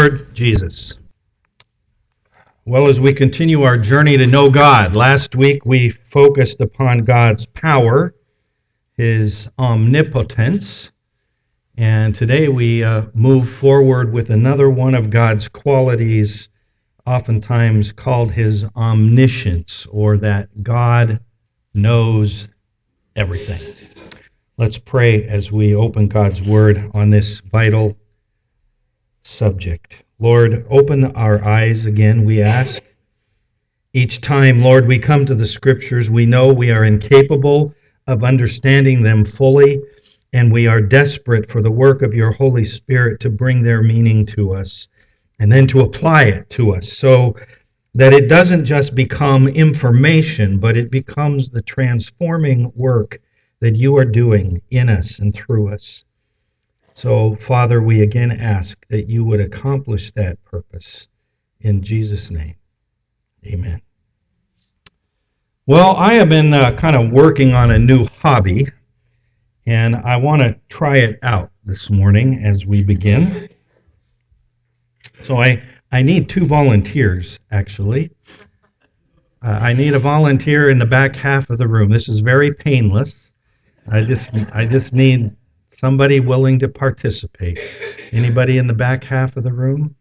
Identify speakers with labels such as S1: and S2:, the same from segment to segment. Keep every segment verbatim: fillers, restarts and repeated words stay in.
S1: Lord Jesus. Well, as we continue our journey to know God, last week we focused upon God's power, His omnipotence, and today we uh, move forward with another one of God's qualities, oftentimes called His omniscience, or that God knows everything. Let's pray as we open God's Word on this vital subject. Lord, open our eyes again, we ask. Each time, Lord, we come to the Scriptures, we know we are incapable of understanding them fully, and we are desperate for the work of your Holy Spirit to bring their meaning to us and then to apply it to us so that it doesn't just become information, but it becomes the transforming work that you are doing in us and through us. So, Father, we again ask that you would accomplish that purpose. In Jesus' name, amen. Well, I have been uh, kind of working on a new hobby, and I want to try it out this morning as we begin. So I, I need two volunteers, actually. Uh, I need a volunteer in the back half of the room. This is very painless. I just I just need somebody willing to participate. Anybody in the back half of the room?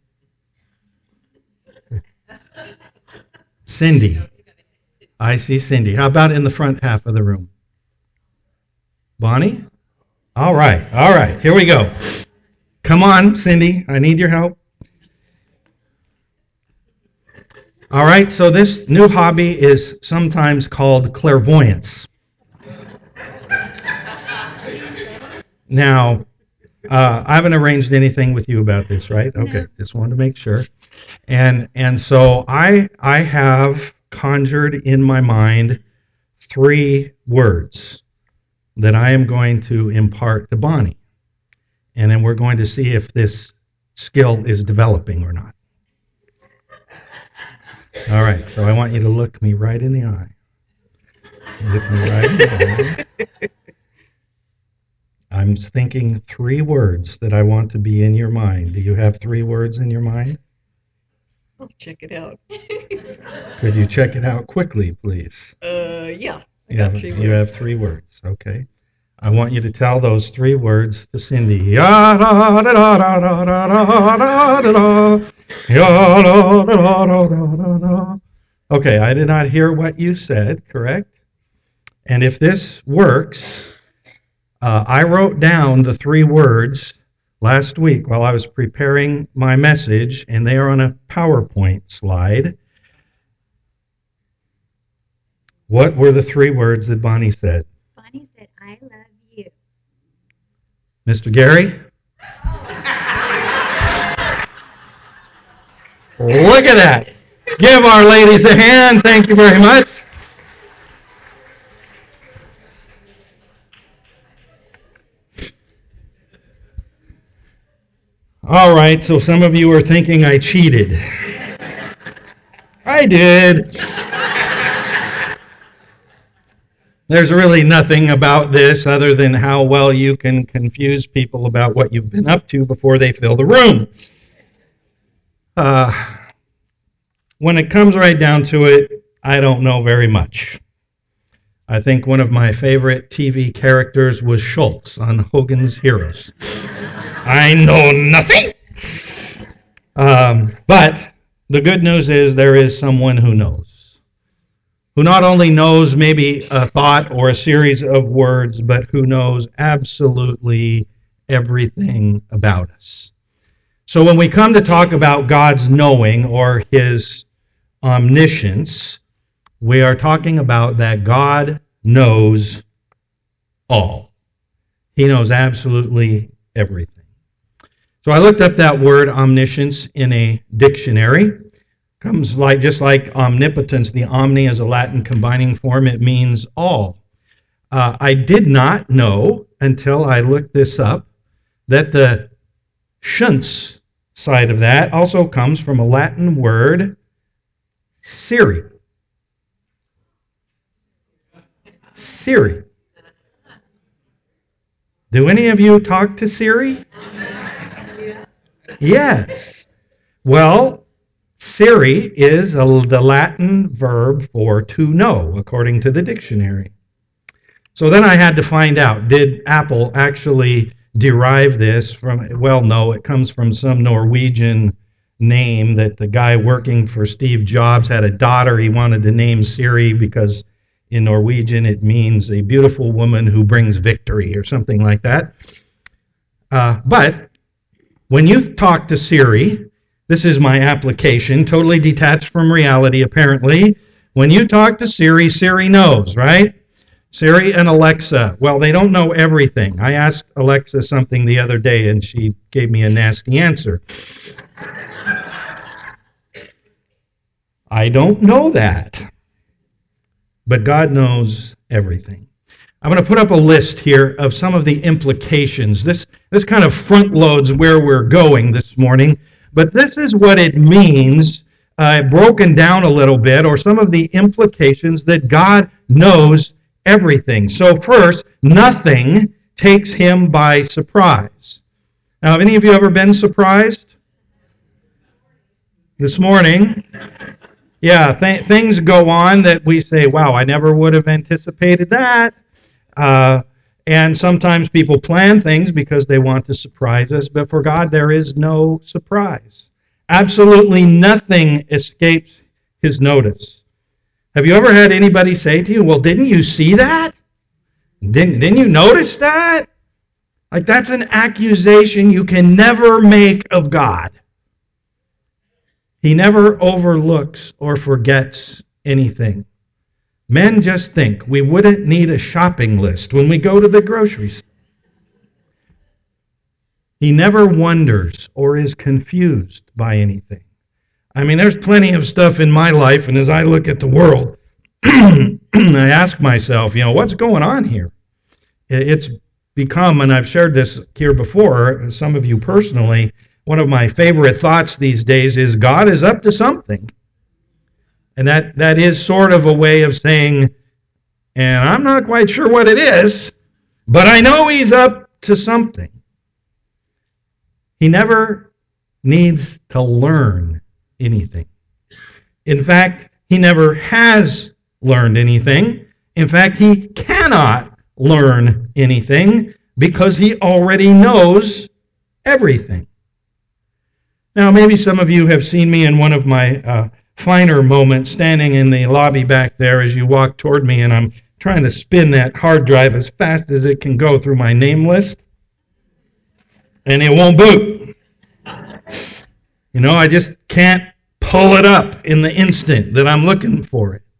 S1: Cindy. I see Cindy. How about in the front half of the room? Bonnie? All right. All right. Here we go. Come on, Cindy. I need your help. All right. So this new hobby is sometimes called clairvoyance. Now, uh, I haven't arranged anything with you about this, right? Okay. No. Just wanted to make sure. And and so I I have conjured in my mind three words that I am going to impart to Bonnie. And then we're going to see if this skill is developing or not. All right, so I want you to look me right in the eye. Look me right in the eye. I'm thinking three words that I want to be in your mind. Do you have three words in your mind?
S2: I'll check it out.
S1: Could you check it out quickly, please?
S2: Uh, yeah. I
S1: You
S2: got
S1: have,
S2: three
S1: you
S2: words.
S1: have three words, okay. I want you to tell those three words to Cindy. Okay, I did not hear what you said, correct? And if this works, uh, I wrote down the three words last week while I was preparing my message, and they are on a PowerPoint slide. What were the three words that Bonnie said?
S3: Bonnie said, I love you.
S1: Mister Gary? Look at that. Give our ladies a hand. Thank you very much. All right, so some of you are thinking I cheated. I did. There's really nothing about this other than how well you can confuse people about what you've been up to before they fill the room. Uh, when it comes right down to it, I don't know very much. I think one of my favorite T V characters was Schultz on Hogan's Heroes. I know nothing. Um, but the good news is there is someone who knows. Who not only knows maybe a thought or a series of words, but who knows absolutely everything about us. So when we come to talk about God's knowing or His omniscience, we are talking about that God knows all. He knows absolutely everything. So I looked up that word omniscience in a dictionary. Comes like just like omnipotence, the omni is a Latin combining form. It means all. Uh, I did not know until I looked this up that the science side of that also comes from a Latin word, Siri. Siri. Do any of you talk to Siri? Yes. Well, Siri is a, the Latin verb for to know, according to the dictionary. So then I had to find out, did Apple actually derive this from, well, no, it comes from some Norwegian name that the guy working for Steve Jobs had a daughter he wanted to name Siri because in Norwegian it means a beautiful woman who brings victory or something like that. Uh, but when you talk to Siri, this is my application, totally detached from reality apparently. When you talk to Siri, Siri knows, right? Siri and Alexa, well, they don't know everything. I asked Alexa something the other day and she gave me a nasty answer. I don't know that. But God knows everything. I'm going to put up a list here of some of the implications. This, this kind of front loads where we're going this morning. But this is what it means, uh, broken down a little bit, or some of the implications that God knows everything. So first, nothing takes him by surprise. Now, have any of you ever been surprised? This morning, yeah, th- things go on that we say, wow, I never would have anticipated that. Uh, and sometimes people plan things because they want to surprise us, but for God there is no surprise. Absolutely nothing escapes his notice. Have you ever had anybody say to you, well, didn't you see that? Didn't, didn't you notice that? Like, that's an accusation you can never make of God. He never overlooks or forgets anything. Men just think we wouldn't need a shopping list when we go to the grocery store. He never wonders or is confused by anything. I mean, there's plenty of stuff in my life, and as I look at the world, I ask myself, you know, what's going on here? It's become, and I've shared this here before, some of you personally, one of my favorite thoughts these days is God is up to something. And that, that is sort of a way of saying, and I'm not quite sure what it is, but I know he's up to something. He never needs to learn anything. In fact, he never has learned anything. In fact, he cannot learn anything because he already knows everything. Now, maybe some of you have seen me in one of my uh, finer moments standing in the lobby back there as you walk toward me, and I'm trying to spin that hard drive as fast as it can go through my name list, and it won't boot. You know, I just can't pull it up in the instant that I'm looking for it.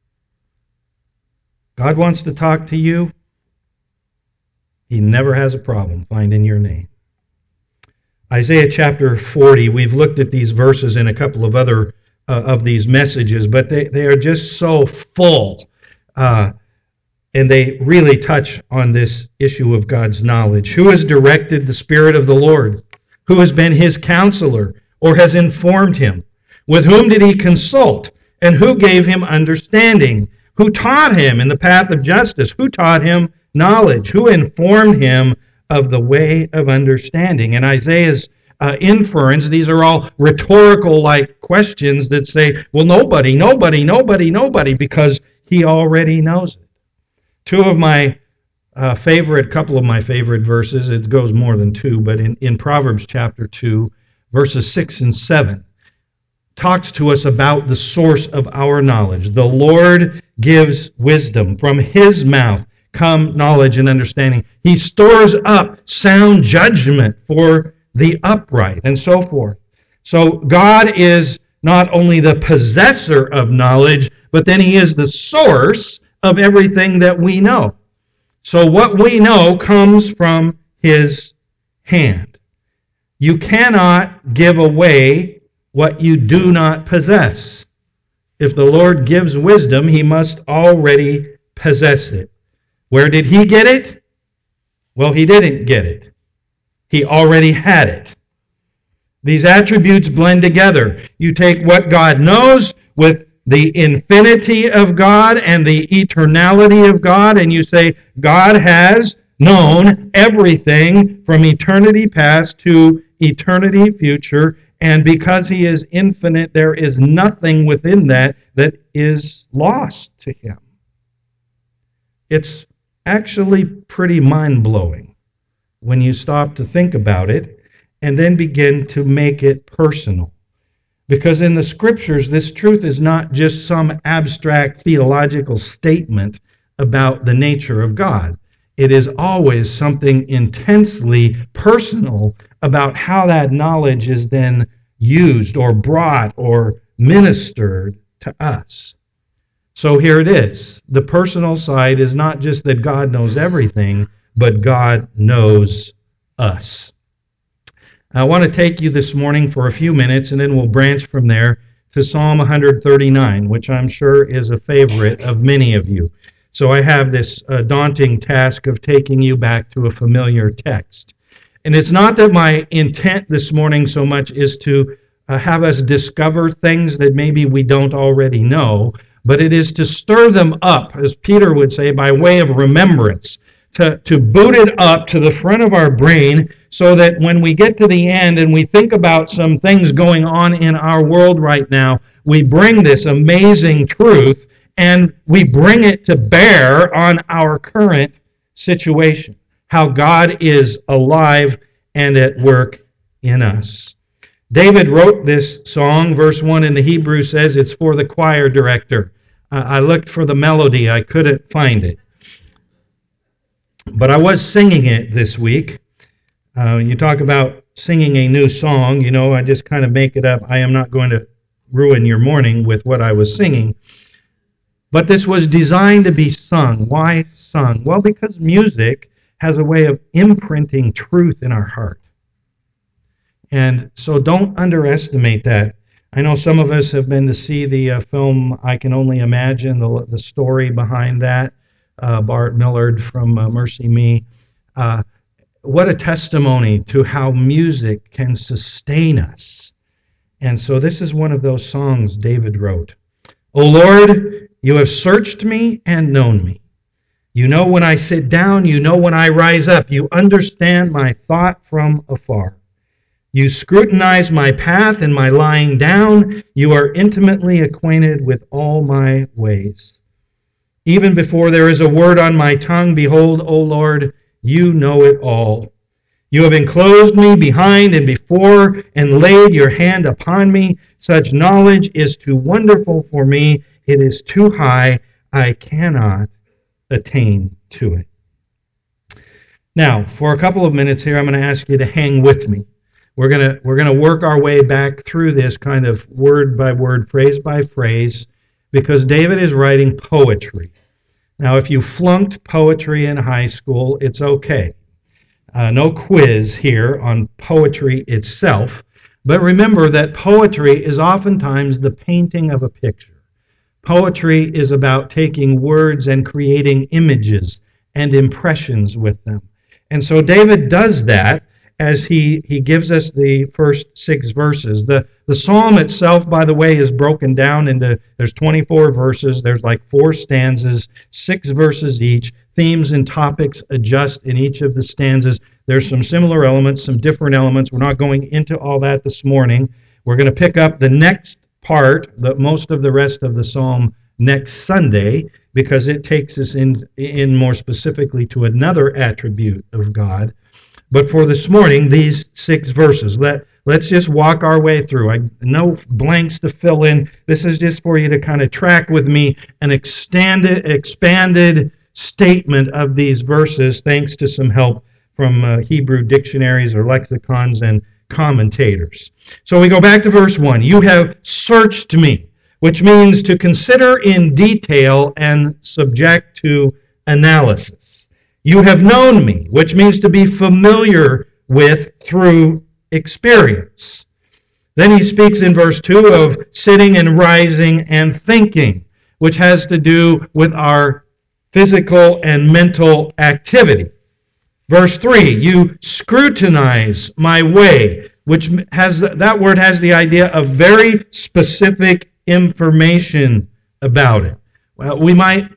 S1: God wants to talk to you. He never has a problem finding your name. Isaiah chapter forty, we've looked at these verses in a couple of other uh, of these messages, but they, they are just so full. Uh, and they really touch on this issue of God's knowledge. Who has directed the Spirit of the Lord? Who has been his counselor or has informed him? With whom did he consult? And who gave him understanding? Who taught him in the path of justice? Who taught him knowledge? Who informed him of the way of understanding? And Isaiah's uh, inference, these are all rhetorical-like questions that say, well, nobody, nobody, nobody, nobody, because he already knows it. Two of my uh, favorite, couple of my favorite verses, it goes more than two, but in, in Proverbs chapter two, verses six and seven, talks to us about the source of our knowledge. The Lord gives wisdom. From his mouth come knowledge and understanding. He stores up sound judgment for the upright, and so forth. So God is not only the possessor of knowledge, but then he is the source of everything that we know. So what we know comes from his hand. You cannot give away what you do not possess. If the Lord gives wisdom, he must already possess it. Where did he get it? Well, he didn't get it. He already had it. These attributes blend together. You take what God knows with the infinity of God and the eternality of God, and you say, God has known everything from eternity past to eternity future, And because he is infinite, there is nothing within that that is lost to him. It's actually pretty mind-blowing when you stop to think about it and then begin to make it personal. Because in the Scriptures, this truth is not just some abstract theological statement about the nature of God. It is always something intensely personal about how that knowledge is then used or brought or ministered to us. So here it is. The personal side is not just that God knows everything, but God knows us. I want to take you this morning for a few minutes, and then we'll branch from there to Psalm one thirty-nine, which I'm sure is a favorite of many of you. So I have this uh, daunting task of taking you back to a familiar text. And it's not that my intent this morning so much is to uh, have us discover things that maybe we don't already know, but it is to stir them up, as Peter would say, by way of remembrance, to, to boot it up to the front of our brain so that when we get to the end and we think about some things going on in our world right now, we bring this amazing truth and we bring it to bear on our current situation, how God is alive and at work in us. David wrote this song. Verse one in the Hebrew says it's for the choir director. Uh, I looked for the melody. I couldn't find it. But I was singing it this week. Uh, you talk about singing a new song. You know, I just kind of make it up. I am not going to ruin your morning with what I was singing. But this was designed to be sung. Why sung? Well, because music has a way of imprinting truth in our heart. And so don't underestimate that. I know some of us have been to see the uh, film I Can Only Imagine, the, the story behind that. Uh, Bart Millard from uh, Mercy Me. Uh, what a testimony to how music can sustain us. And so this is one of those songs David wrote. O Lord, you have searched me and known me. You know when I sit down, you know when I rise up. You understand my thought from afar. You scrutinize my path and my lying down. You are intimately acquainted with all my ways. Even before there is a word on my tongue, behold, O Lord, you know it all. You have enclosed me behind and before and laid your hand upon me. Such knowledge is too wonderful for me. It is too high. I cannot attain to it. Now, for a couple of minutes here, I'm going to ask you to hang with me. We're going to we're going to work our way back through this kind of word by word, phrase by phrase, because David is writing poetry. Now, if you flunked poetry in high school, it's okay. Uh, no quiz here on poetry itself, but remember that poetry is oftentimes the painting of a picture. Poetry is about taking words and creating images and impressions with them. And so David does that as he, he gives us the first six verses. The, the psalm itself, by the way, is broken down into, there's twenty-four verses, there's like four stanzas, six verses each. Themes and topics adjust in each of the stanzas. There's some similar elements, some different elements. We're not going into all that this morning. We're going to pick up the next part, the, most of the rest of the psalm, next Sunday, because it takes us in, in more specifically to another attribute of God. But for this morning, these six verses, let, let's just walk our way through. I, no blanks to fill in. This is just for you to kind of track with me an extended, expanded statement of these verses, thanks to some help from uh, Hebrew dictionaries or lexicons and commentators. So we go back to verse one. You have searched me, which means to consider in detail and subject to analysis. You have known me, which means to be familiar with through experience. Then he speaks in verse two of sitting and rising and thinking, which has to do with our physical and mental activity. Verse three, you scrutinize my way, which has that word has the idea of very specific information about it. Well, we might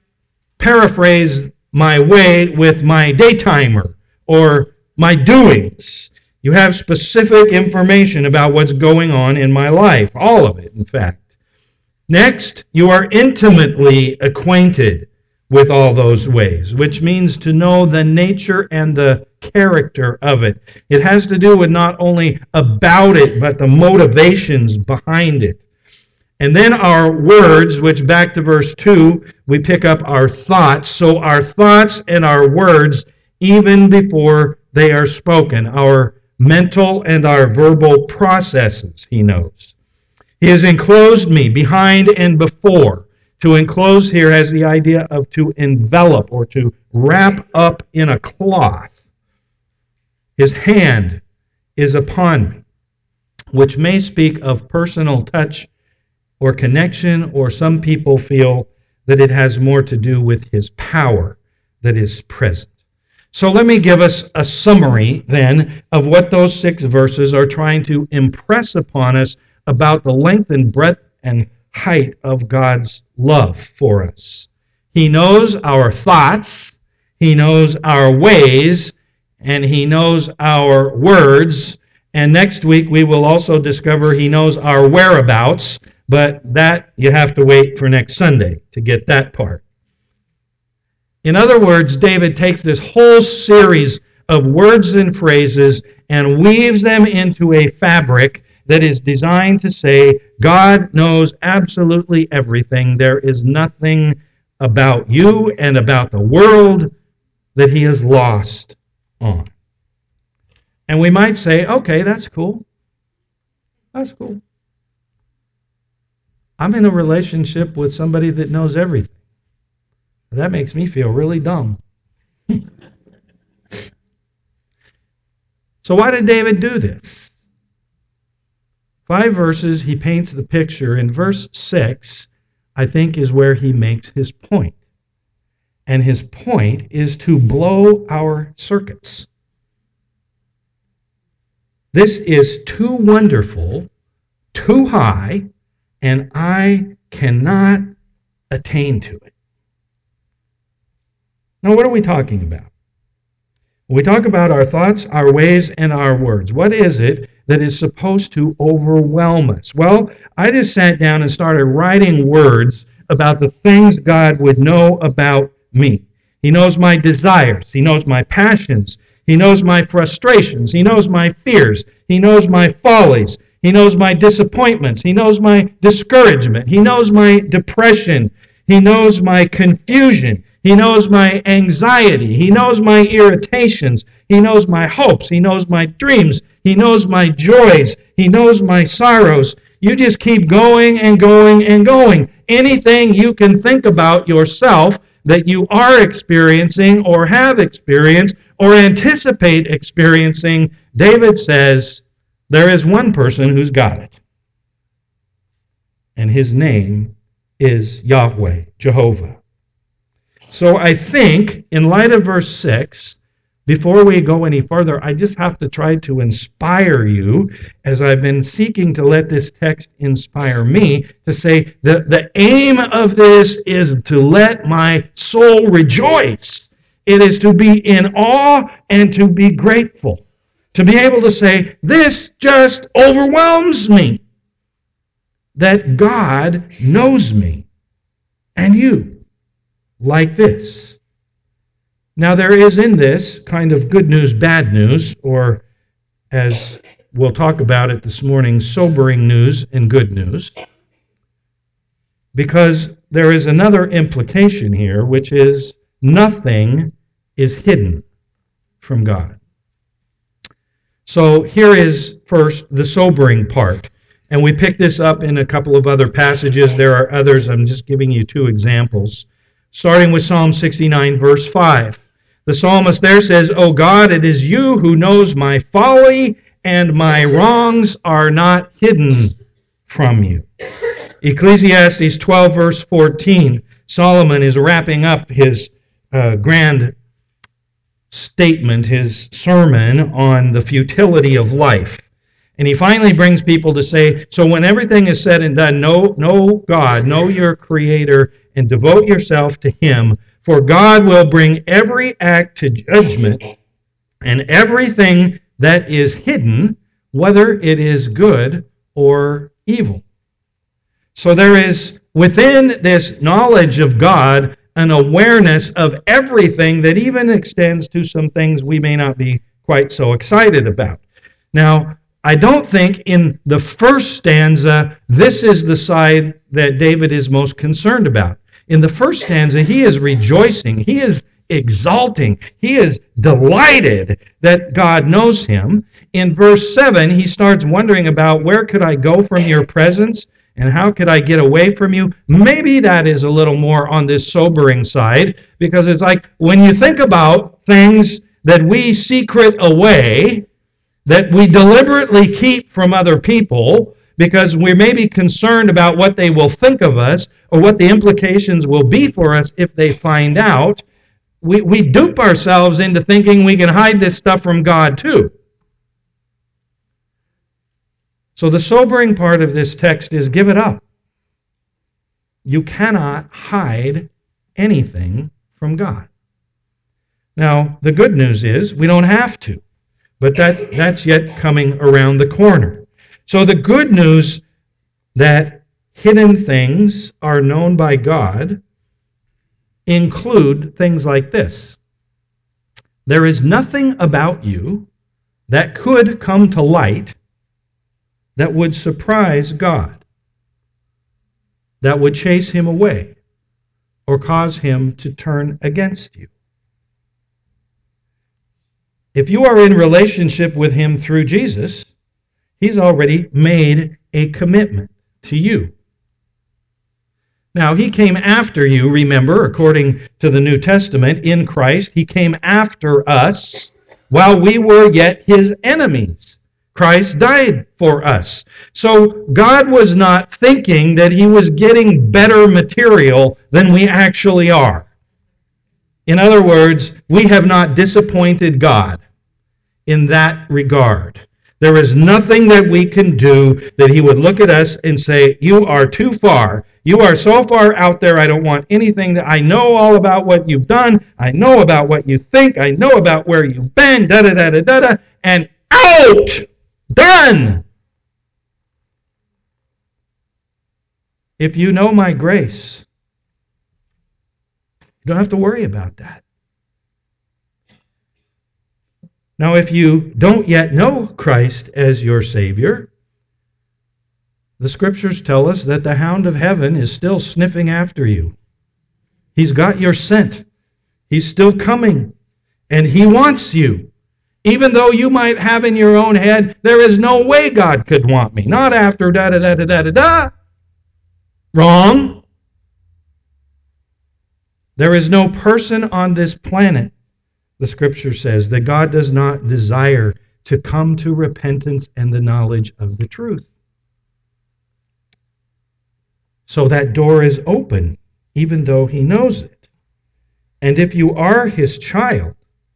S1: paraphrase my way with my daytimer or my doings. You have specific information about what's going on in my life. All of it, in fact. Next, you are intimately acquainted with all those ways, which means to know the nature and the character of it. It has to do with not only about it, but the motivations behind it. And then our words, which back to verse two, we pick up our thoughts. So our thoughts and our words, even before they are spoken, our mental and our verbal processes, he knows. He has enclosed me behind and before. To enclose here has the idea of to envelop or to wrap up in a cloth. His hand is upon me, which may speak of personal touch or connection, or some people feel that it has more to do with his power that is present. So let me give us a summary then of what those six verses are trying to impress upon us about the length and breadth and height of God's love for us. He knows our thoughts, He knows our ways, and He knows our words. And next week we will also discover He knows our whereabouts, but that you have to wait for next Sunday to get that part. In other words, David takes this whole series of words and phrases and weaves them into a fabric that is designed to say, God knows absolutely everything. There is nothing about you and about the world that He is lost on. And we might say, okay, that's cool. That's cool. I'm in a relationship with somebody that knows everything. That makes me feel really dumb. So why did David do this? Five verses, he paints the picture. In verse six, I think, is where he makes his point. And his point is to blow our circuits. This is too wonderful, too high, and I cannot attain to it. Now, what are we talking about? We talk about our thoughts, our ways, and our words. What is it that is supposed to overwhelm us? Well, I just sat down and started writing words about the things God would know about me. He knows my desires. He knows my passions. He knows my frustrations. He knows my fears. He knows my follies. He knows my disappointments. He knows my discouragement. He knows my depression. He knows my confusion. He knows my anxiety. He knows my irritations. He knows my hopes. He knows my dreams. He knows my joys. He knows my sorrows. You just keep going and going and going. Anything you can think about yourself that you are experiencing or have experienced or anticipate experiencing, David says, there is one person who's got it. And his name is Yahweh, Jehovah. So I think, in light of verse six, before we go any further, I just have to try to inspire you, as I've been seeking to let this text inspire me, to say that the aim of this is to let my soul rejoice. It is to be in awe and to be grateful. To be able to say, this just overwhelms me. That God knows me and you like this. Now there is in this kind of good news, bad news, or as we'll talk about it this morning, sobering news and good news. Because there is another implication here, which is nothing is hidden from God. So here is first the sobering part. And we pick this up in a couple of other passages. There are others. I'm just giving you two examples. Starting with Psalm sixty-nine, verse five. The psalmist there says, O God, it is you who knows my folly, and my wrongs are not hidden from you. Ecclesiastes twelve, verse fourteen. Solomon is wrapping up his uh, grand statement, his sermon on the futility of life. And he finally brings people to say, so when everything is said and done, know, know God, know your Creator, and devote yourself to Him, for God will bring every act to judgment, and everything that is hidden, whether it is good or evil. So there is within this knowledge of God an awareness of everything that even extends to some things we may not be quite so excited about. Now, I don't think in the first stanza, this is the side that David is most concerned about. In the first stanza, he is rejoicing. He is exalting. He is delighted that God knows him. In verse seven, he starts wondering about where could I go from your presence and how could I get away from you? Maybe that is a little more on this sobering side, because it's like when you think about things that we secret away, that we deliberately keep from other people because we may be concerned about what they will think of us or what the implications will be for us if they find out, we, we dupe ourselves into thinking we can hide this stuff from God too. So the sobering part of this text is give it up. You cannot hide anything from God. Now, the good news is we don't have to. But that, that's yet coming around the corner. So the good news that hidden things are known by God include things like this. There is nothing about you that could come to light that would surprise God, that would chase him away, or cause him to turn against you. If you are in relationship with him through Jesus, he's already made a commitment to you. Now, he came after you, remember, according to the New Testament, in Christ. He came after us while we were yet his enemies. Christ died for us. So God was not thinking that he was getting better material than we actually are. In other words, we have not disappointed God in that regard. There is nothing that we can do that he would look at us and say, you are too far. You are so far out there, I don't want anything. That I know all about what you've done. I know about what you think. I know about where you've been. Da-da-da-da-da-da. And out! Done! If you know my grace, you don't have to worry about that. Now, if you don't yet know Christ as your Savior, the Scriptures tell us that the hound of heaven is still sniffing after you. He's got your scent. He's still coming. And he wants you. Even though you might have in your own head, there is no way God could want me. Not after da-da-da-da-da-da-da. Wrong. There is no person on this planet, the Scripture says, that God does not desire to come to repentance and the knowledge of the truth. So that door is open, even though he knows it. And if you are his child,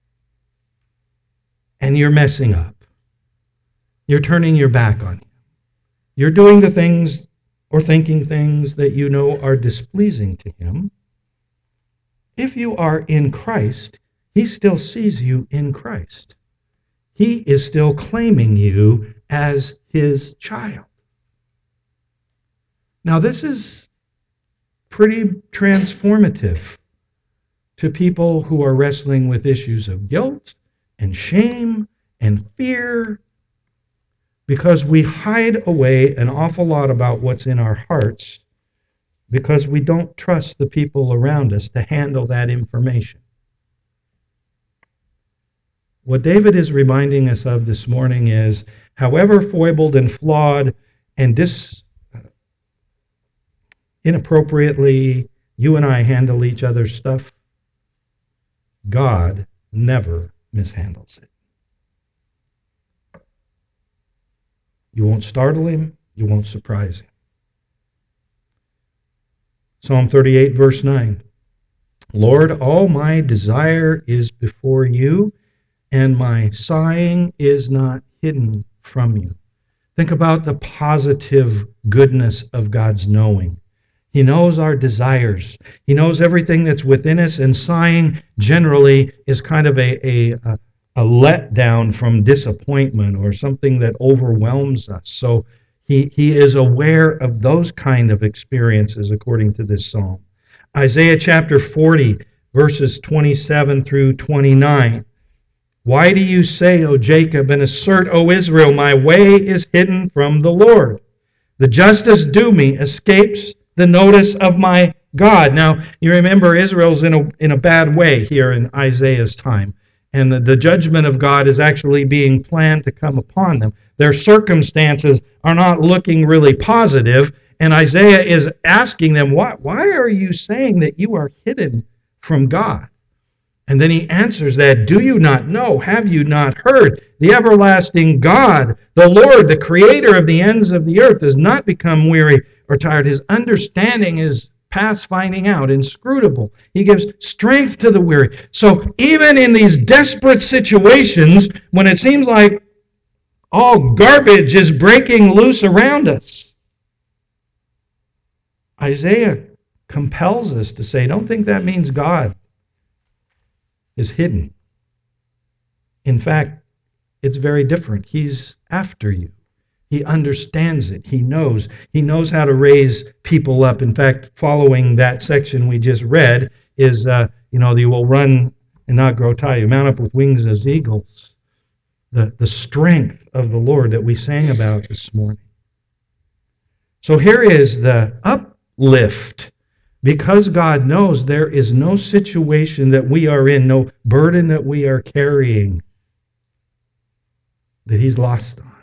S1: and you're messing up, you're turning your back on him, you're doing the things or thinking things that you know are displeasing to him, if you are in Christ, he still sees you in Christ. He is still claiming you as his child. Now, this is pretty transformative to people who are wrestling with issues of guilt and shame and fear, because we hide away an awful lot about what's in our hearts because we don't trust the people around us to handle that information. What David is reminding us of this morning is, however foibled and flawed and dis, inappropriately you and I handle each other's stuff, God never mishandles it. You won't startle him. You won't surprise him. Psalm thirty-eight, verse nine. Lord, all my desire is before you, and my sighing is not hidden from you. Think about the positive goodness of God's knowing. He knows our desires. He knows everything that's within us, and sighing generally is kind of a, a, a a letdown from disappointment or something that overwhelms us. So he, he is aware of those kind of experiences according to this psalm. Isaiah chapter forty, verses twenty-seven through twenty-nine. Why do you say, O Jacob, and assert, O Israel, my way is hidden from the Lord? The justice due me escapes the notice of my God. Now, you remember Israel's in a, in a bad way here in Isaiah's time. And the, the judgment of God is actually being planned to come upon them. Their circumstances are not looking really positive. And Isaiah is asking them, why, why are you saying that you are hidden from God? And then he answers that, do you not know? Have you not heard? The everlasting God, the Lord, the creator of the ends of the earth, does not become weary or tired. His understanding is past finding out, inscrutable. He gives strength to the weary. So even in these desperate situations, when it seems like all garbage is breaking loose around us, Isaiah compels us to say, don't think that means God is hidden. In fact, it's very different. He's after you. He understands it. He knows. He knows how to raise people up. In fact, following that section we just read is, uh, you know, you will run and not grow tired. You mount up with wings as eagles. The, the strength of the Lord that we sang about this morning. So here is the uplift. Because God knows there is no situation that we are in, no burden that we are carrying that He's lost on.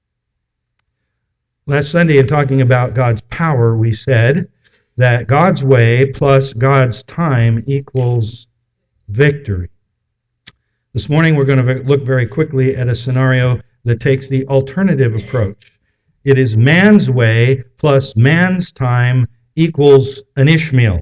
S1: Last Sunday, in talking about God's power, we said that God's way plus God's time equals victory. This morning, we're going to look very quickly at a scenario that takes the alternative approach. It is man's way plus man's time equals an Ishmael.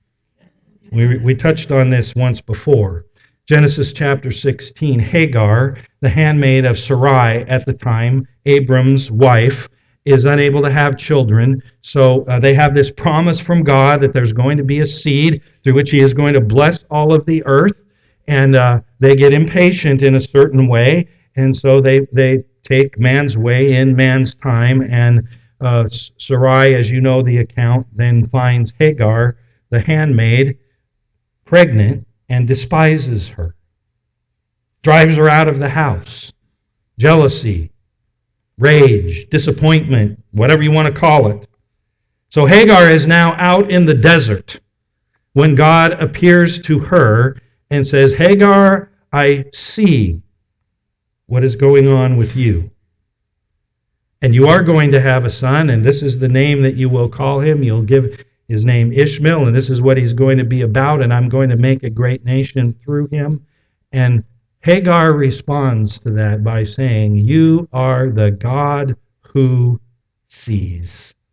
S1: We, we touched on this once before. Genesis chapter sixteen, Hagar, the handmaid of Sarai at the time, Abram's wife, is unable to have children. So uh, they have this promise from God that there's going to be a seed through which He is going to bless all of the earth. And uh, they get impatient in a certain way. And so they, they take man's way in man's time. And Uh, Sarai, as you know the account, then finds Hagar, the handmaid, pregnant and despises her. Drives her out of the house. Jealousy, rage, disappointment, whatever you want to call it. So Hagar is now out in the desert when God appears to her and says, Hagar, I see what is going on with you. And you are going to have a son, and this is the name that you will call him. You'll give his name Ishmael, and this is what he's going to be about, and I'm going to make a great nation through him. And Hagar responds to that by saying, you are the God who sees.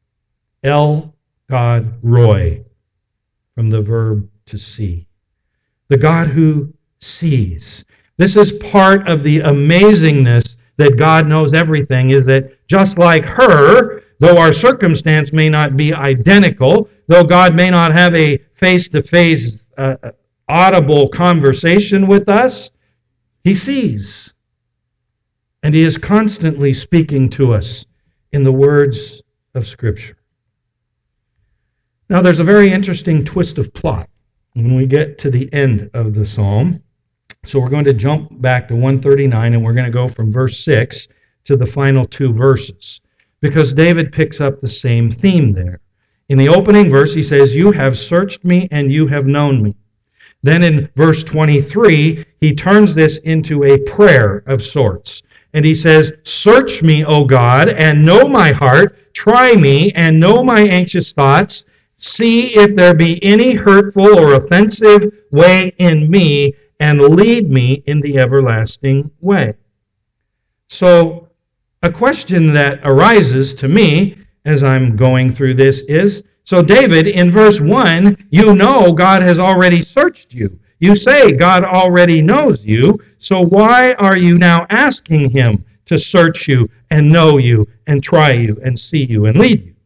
S1: El God Roy, from the verb to see. The God who sees. This is part of the amazingness that God knows everything, is that just like her, though our circumstance may not be identical, though God may not have a face-to-face, uh, audible conversation with us, He sees. And He is constantly speaking to us in the words of Scripture. Now, there's a very interesting twist of plot when we get to the end of the psalm. So we're going to jump back to one thirty-nine, and we're going to go from verse six to the final two verses, because David picks up the same theme there. In the opening verse, he says, you have searched me and you have known me. Then in verse twenty-three, he turns this into a prayer of sorts. And he says, search me, O God, and know my heart. Try me and know my anxious thoughts. See if there be any hurtful or offensive way in me, and lead me in the everlasting way. So, a question that arises to me as I'm going through this is, so David, in verse one, you know God has already searched you. You say God already knows you, so why are you now asking Him to search you and know you and try you and see you and lead you?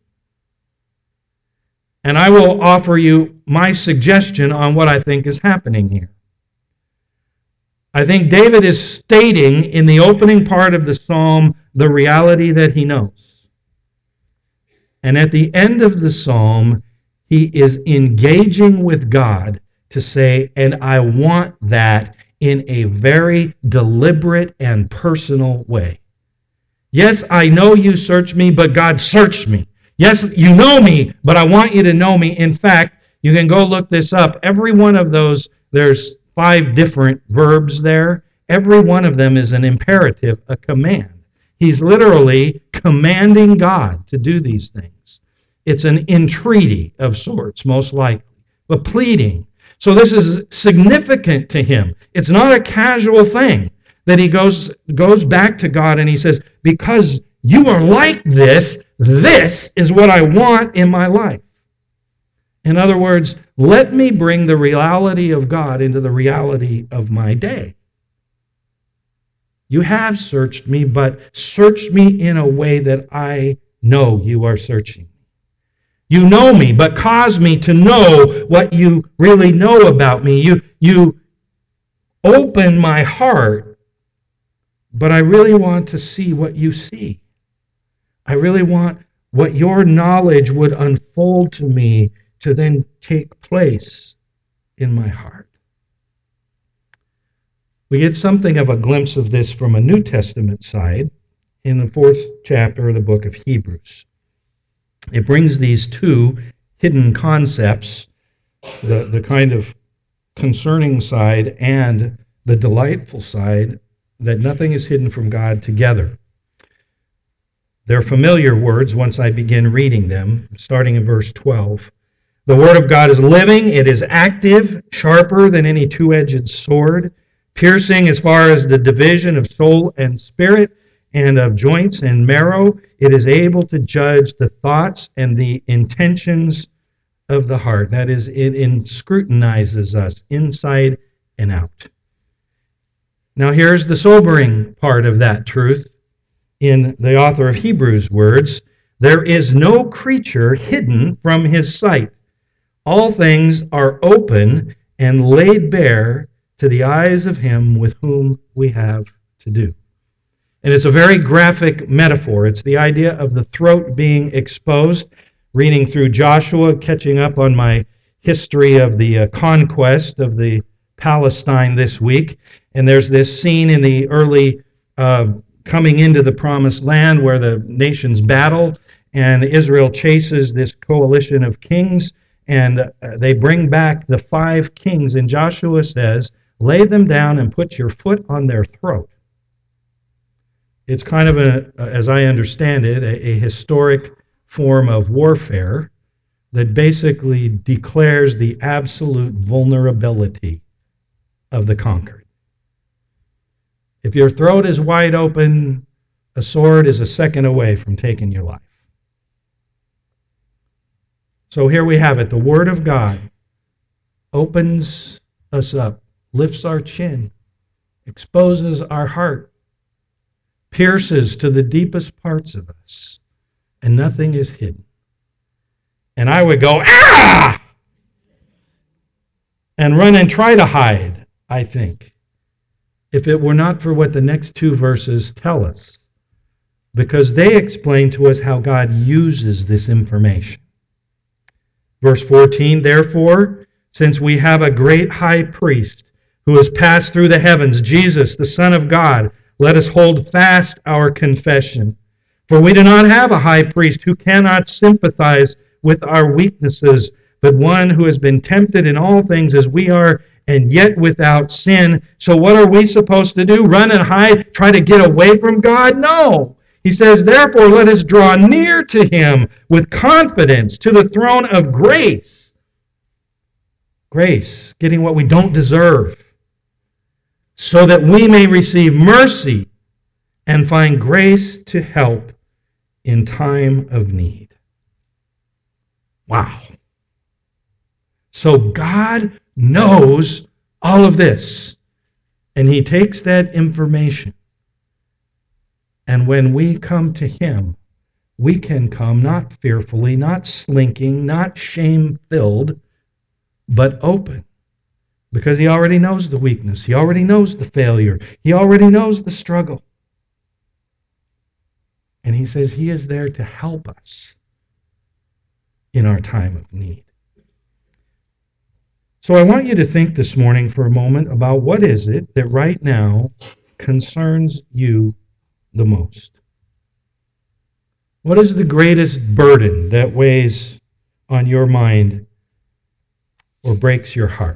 S1: And I will offer you my suggestion on what I think is happening here. I think David is stating in the opening part of the psalm the reality that he knows. And at the end of the psalm, he is engaging with God to say, and I want that in a very deliberate and personal way. Yes, I know you search me, but God searched me. Yes, you know me, but I want you to know me. In fact, you can go look this up. Every one of those, there's five different verbs there. Every one of them is an imperative, a command. He's literally commanding God to do these things. It's an entreaty of sorts, most likely, but pleading. So this is significant to him. It's not a casual thing that he goes, goes back to God and he says, because you are like this, this is what I want in my life. In other words, let me bring the reality of God into the reality of my day. You have searched me, but search me in a way that I know you are searching. You know me, but cause me to know what you really know about me. You, you open my heart, but I really want to see what you see. I really want what your knowledge would unfold to me to then take place in my heart. We get something of a glimpse of this from a New Testament side in the fourth chapter of the book of Hebrews. It brings these two hidden concepts, the, the kind of concerning side and the delightful side, that nothing is hidden from God, together. They're familiar words once I begin reading them, starting in verse twelve. The Word of God is living, it is active, sharper than any two-edged sword, piercing as far as the division of soul and spirit, and of joints and marrow. It is able to judge the thoughts and the intentions of the heart. That is, it in scrutinizes us inside and out. Now here's the sobering part of that truth. In the author of Hebrews' words, there is no creature hidden from his sight. All things are open and laid bare to the eyes of him with whom we have to do. And it's a very graphic metaphor. It's the idea of the throat being exposed. Reading through Joshua, catching up on my history of the uh, conquest of the Palestine this week. And there's this scene in the early uh, coming into the promised land where the nations battle, and Israel chases this coalition of kings, and uh, they bring back the five kings, and Joshua says, lay them down and put your foot on their throat. It's kind of, a, as I understand it, a, a historic form of warfare that basically declares the absolute vulnerability of the conquered. If your throat is wide open, a sword is a second away from taking your life. So here we have it. The Word of God opens us up, lifts our chin, exposes our heart, pierces to the deepest parts of us, and nothing is hidden. And I would go, ah! And run and try to hide, I think, if it were not for what the next two verses tell us, because they explain to us how God uses this information. Verse fourteen, therefore, since we have a great high priest who has passed through the heavens, Jesus, the Son of God, let us hold fast our confession. For we do not have a high priest who cannot sympathize with our weaknesses, but one who has been tempted in all things as we are, and yet without sin. So what are we supposed to do? Run and hide? Try to get away from God? No. He says, therefore, let us draw near to him with confidence to the throne of grace. Grace, getting what we don't deserve, so that we may receive mercy and find grace to help in time of need. Wow. So God knows all of this, and he takes that information. And when we come to him, we can come not fearfully, not slinking, not shame-filled, but open, because he already knows the weakness. He already knows the failure. He already knows the struggle. And he says he is there to help us in our time of need. So I want you to think this morning for a moment about what is it that right now concerns you the most. What is the greatest burden that weighs on your mind or breaks your heart?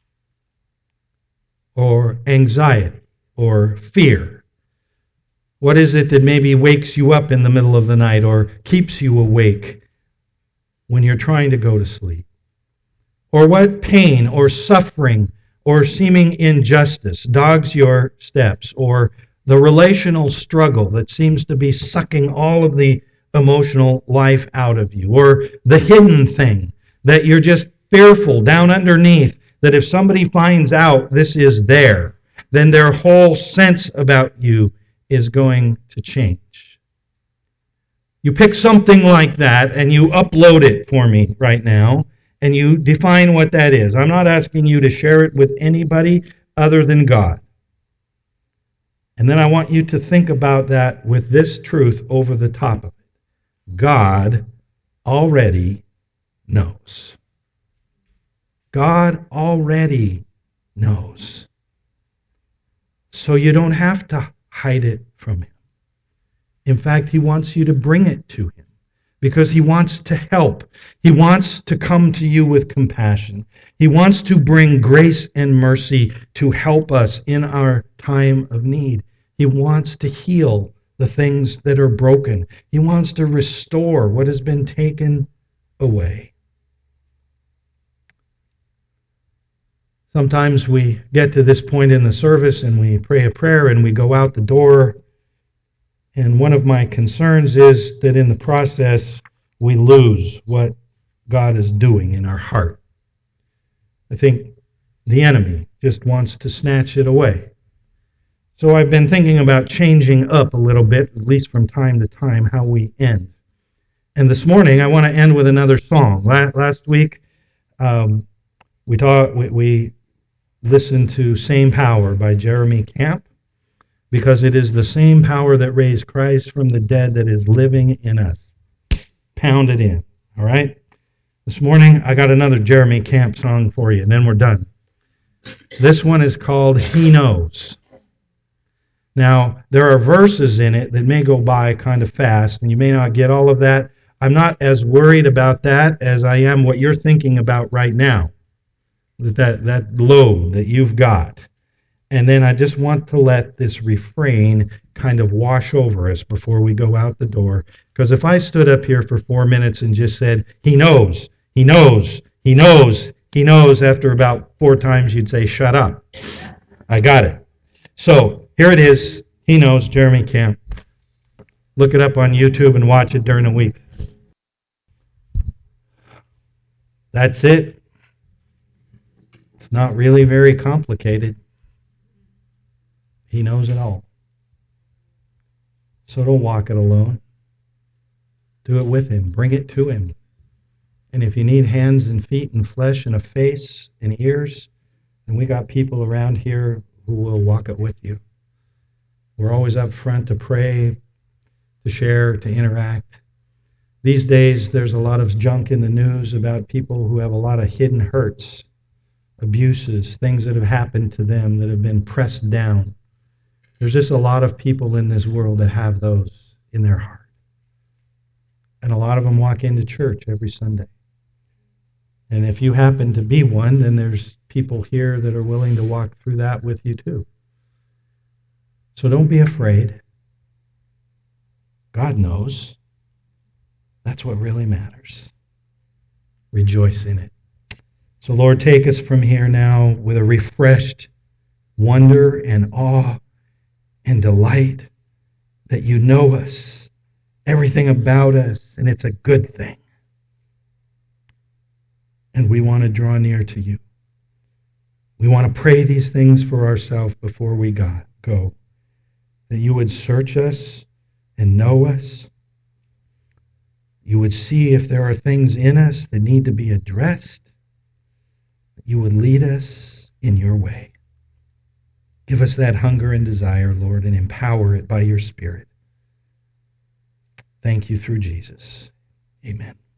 S1: Or anxiety or fear? What is it that maybe wakes you up in the middle of the night or keeps you awake when you're trying to go to sleep? Or what pain or suffering or seeming injustice dogs your steps? Or the relational struggle that seems to be sucking all of the emotional life out of you? Or the hidden thing that you're just fearful down underneath that if somebody finds out this is there, then their whole sense about you is going to change. You pick something like that and you upload it for me right now, and you define what that is. I'm not asking you to share it with anybody other than God. And then I want you to think about that with this truth over the top of it. God already knows. God already knows. So you don't have to hide it from him. In fact, he wants you to bring it to him because he wants to help. He wants to come to you with compassion. He wants to bring grace and mercy to help us in our time of need. He wants to heal the things that are broken. He wants to restore what has been taken away. Sometimes we get to this point in the service and we pray a prayer and we go out the door. And one of my concerns is that in the process we lose what God is doing in our heart. I think the enemy just wants to snatch it away. So I've been thinking about changing up a little bit, at least from time to time, how we end. And this morning I want to end with another song. Last week um, we, taught, we, we listened to Same Power by Jeremy Camp, because it is the same power that raised Christ from the dead that is living in us. Pound it in, all right? This morning, I got another Jeremy Camp song for you, and then we're done. This one is called He Knows. Now, there are verses in it that may go by kind of fast, and you may not get all of that. I'm not as worried about that as I am what you're thinking about right now, that that, that load that you've got. And then I just want to let this refrain kind of wash over us before we go out the door. Because if I stood up here for four minutes and just said, he knows, he knows, he knows, he knows, after about four times you'd say, shut up. I got it. So here it is. He Knows, Jeremy Camp. Look it up on YouTube and watch it during the week. That's it. It's not really very complicated. He knows it all. So don't walk it alone. Do it with him. Bring it to him. And if you need hands and feet and flesh and a face and ears, then we got people around here who will walk it with you. We're always up front to pray, to share, to interact. These days, there's a lot of junk in the news about people who have a lot of hidden hurts, abuses, things that have happened to them that have been pressed down. There's just a lot of people in this world that have those in their heart. And a lot of them walk into church every Sunday. And if you happen to be one, then there's people here that are willing to walk through that with you too. So don't be afraid. God knows. That's what really matters. Rejoice in it. So Lord, take us from here now with a refreshed wonder and awe and delight that you know us, everything about us, and it's a good thing. And we want to draw near to you. We want to pray these things for ourselves before we go, that you would search us and know us. You would see if there are things in us that need to be addressed. You would lead us in your way. Give us that hunger and desire, Lord, and empower it by your Spirit. Thank you through Jesus. Amen.